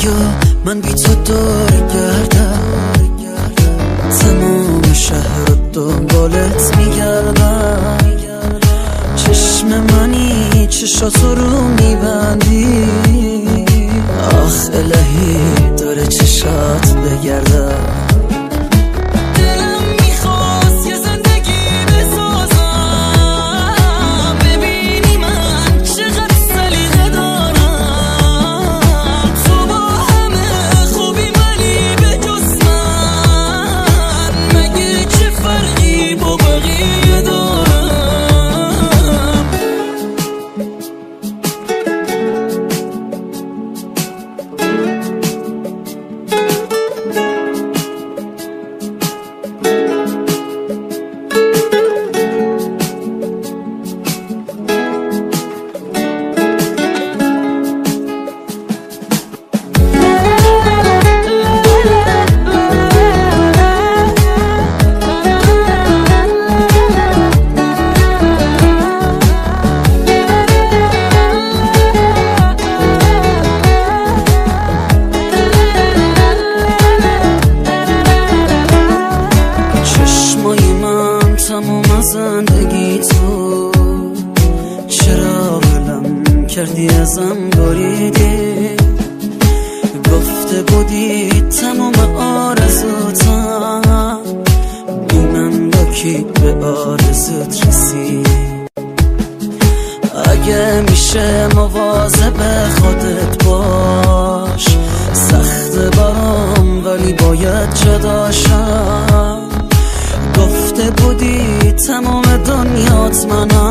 بیا من بی تو دور گردم، تمام شهر رو دنبالت میگردم. چشم منی چشاتو رو میبندی، آخ الهی داره چشات بگردم. تمام زندگی تو چرا ولم کردی ازم بریدی؟ گفته بودی تمام آرزوتم، بی من با کی به آرزوت رسید؟ اگه میشه مواظب خودت باش، سخت برام ولی باید جداشم. گفته بودی تمام دنیات منم،